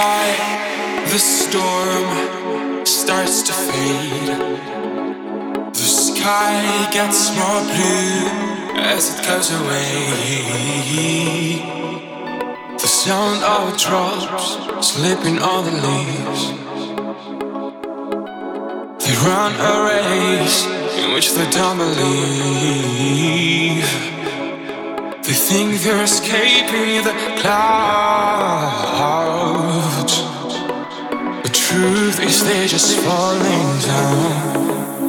high, the storm starts to fade. The sky gets more blue as it goes away. The sound of drops slipping on the leaves. They run a race in which they don't believe. They think they're escaping the clouds. The truth is they're just falling down.